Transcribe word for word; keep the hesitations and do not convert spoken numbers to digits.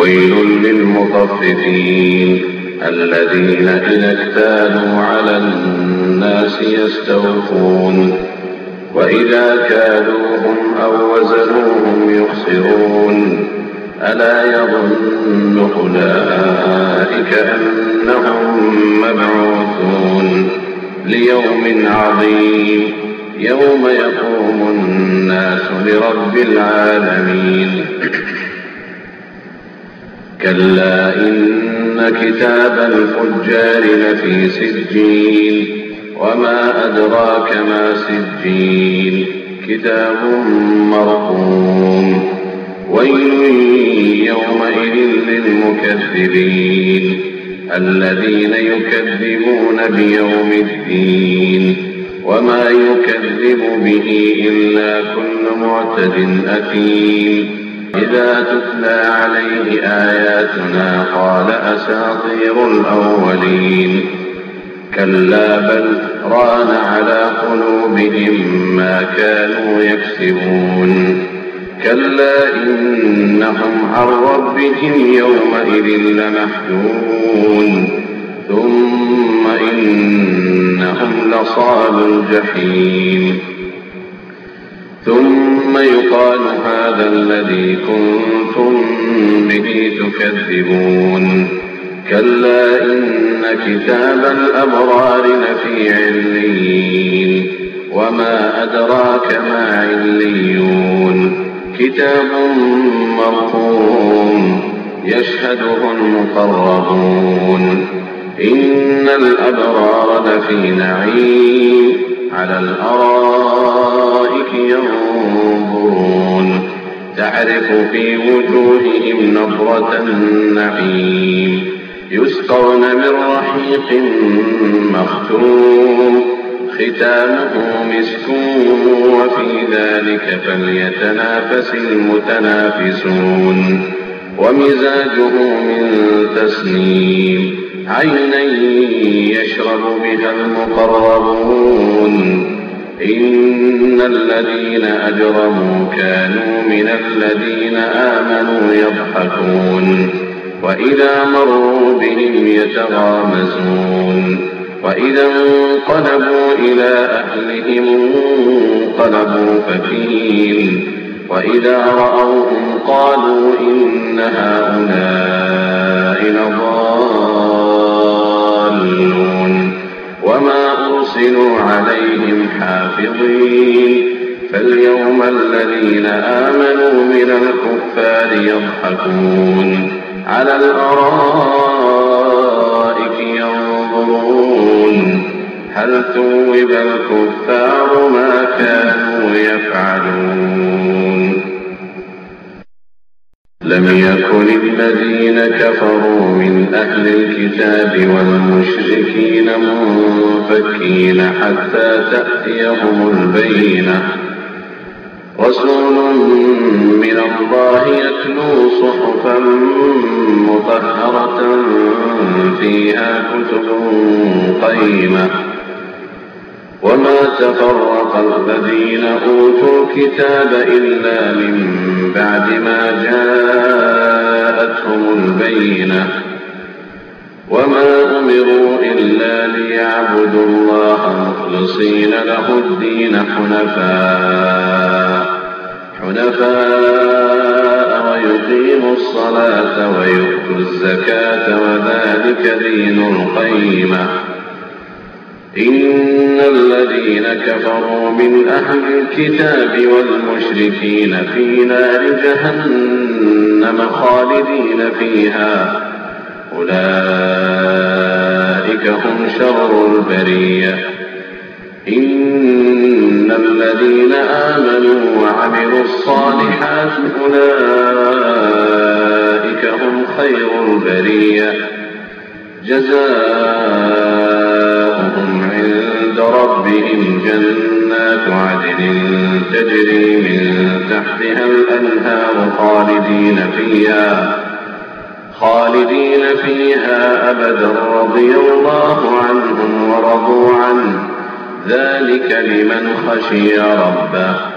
ويل للمطففين الذين إذا اكتالوا على الناس يستوفون وإذا كالوهم أو وزنوهم يخسرون ألا يظن أولئك أنهم مبعوثون ليوم عظيم يوم يقوم الناس لرب العالمين كلا إن كتاب الفجار لفي سجين وما أدراك ما سجين كتاب مرقوم ويل يومئذ للمكذبين الذين يكذبون بيوم الدين وما يكذب به إلا كل معتد أثيم إذا تتلى عليه آياتنا قال أساطير الأولين كلا بل ران على قلوبهم ما كانوا يكسبون كلا إنهم عن ربهم يومئذ لمحجوبون ثم إنهم لصالو الجحيم ثم يقال هذا الذي كنتم به تكذبون كلا إن كتاب الأبرار لفي عليين وما أدراك ما عليون كتاب مرقوم يشهده المقربون إن الأبرار لفي نعيم على الأرائك ينظرون تعرف في وجوههم نضرة النعيم يسقون من رحيق مختوم ختامه مسك وفي ذلك فليتنافس المتنافسون ومزاجه من تسنيم عينا يشرب بها المقربون إن الذين أجرموا كانوا من الذين آمنوا يضحكون وإذا مروا بهم يتغامزون وإذا انقلبوا إلى أهلهم انقلبوا فكهين وإذا رأوهم قالوا إن هؤلاء لضالون وما أرسلوا عليهم حافظين فاليوم الذين آمنوا من الكفار يضحكون على الأرائك ينظرون هل ثوب الكفار ما كانوا يفعلون لم يكن الذين كفروا من أهل الكتاب والمشركين منفكين حتى تأتيهم البينة رسول من الله يتلو صحفا مطهرة فيها كتب قيمة وما تفرق الذين أوتوا الكتاب إلا من بعد ما جاءتهم البينة وما أمروا إلا ليعبدوا الله مخلصين له الدين حنفاء حنفاء ويقيموا الصلاة ويؤتوا الزكاة وذلك دين القيمة إن الذين كفروا من أهل الكتاب والمشركين في نار جهنم خالدين فيها أولئك هم شر البرية إن الذين آمنوا وعملوا الصالحات أولئك هم خير البرية جزاؤهم عند ربهم جنات عدن تجري من تحتها الأنهار خالدين فيها خالدين فيها أبدا رضي الله عنهم ورضوا عنه ذلك لمن خشي ربه